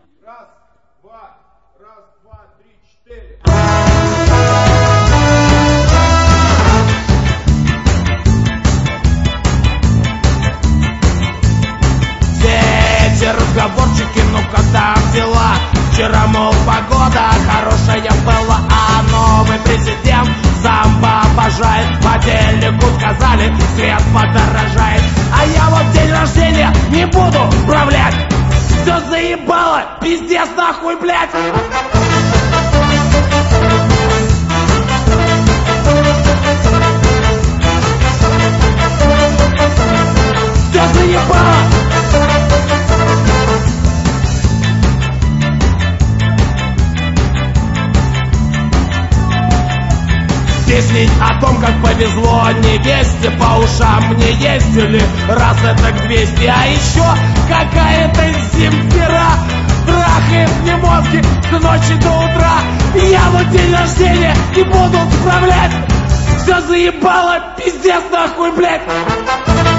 Раз, два, три, четыре. Все эти разговорчики, ну когда дела? Вчера, мол, погода хорошая была, а новый президент самбо обожает. По телеку сказали, свет подорожает, а я вот день рождения не буду управлять. Все заебало, пиздец нахуй, блядь. Все заебало. Песнить о том, как повезло невесте, по ушам мне ездили раз это 200. А еще какая-то Земфира трахает мне мозги с ночи до утра. Я вот день рождения не буду справлять. Все заебало, пиздец нахуй, блядь.